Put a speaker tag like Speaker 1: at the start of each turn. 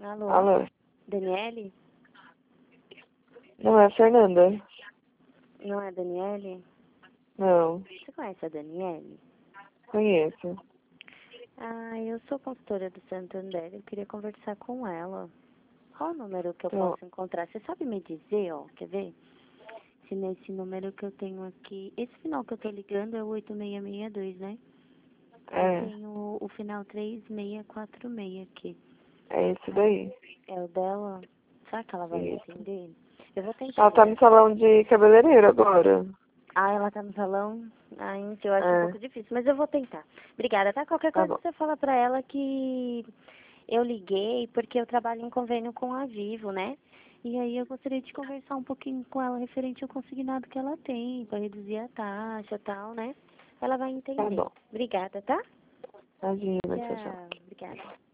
Speaker 1: Alô?
Speaker 2: Alô?
Speaker 1: Daniele?
Speaker 2: Não é a Fernanda?
Speaker 1: Não é a Daniele?
Speaker 2: Não,
Speaker 1: Você conhece a Daniele?
Speaker 2: conheço.
Speaker 1: Ah, eu sou consultora do Santander. Eu queria conversar com ela. Qual o número que eu
Speaker 2: Então,
Speaker 1: posso encontrar? Você sabe me dizer, ó, quer ver? Se nesse número que eu tenho aqui... Esse final que eu tô ligando é o 8662, né? Eu
Speaker 2: é,
Speaker 1: tenho o final 3646 aqui.
Speaker 2: é esse daí.
Speaker 1: É o dela? Será que ela vai me
Speaker 2: Isso.
Speaker 1: atender? Eu vou tentar
Speaker 2: Ela tá
Speaker 1: ligar.
Speaker 2: no salão de cabeleireiro agora.
Speaker 1: Ah, ela tá no salão? Ah, então eu acho um
Speaker 2: É,
Speaker 1: pouco difícil, mas eu vou tentar. Obrigada, tá? Qualquer
Speaker 2: tá
Speaker 1: coisa
Speaker 2: bom.
Speaker 1: você fala pra ela que eu liguei porque eu trabalho em convênio com a Vivo, né? E aí eu gostaria de conversar um pouquinho com ela referente ao consignado que ela tem, pra reduzir a taxa e tal, né? Ela vai
Speaker 2: Tá
Speaker 1: entender.
Speaker 2: bom.
Speaker 1: Obrigada, tá?
Speaker 2: Imagina, tchau, tchau.
Speaker 1: Tchau. Obrigada.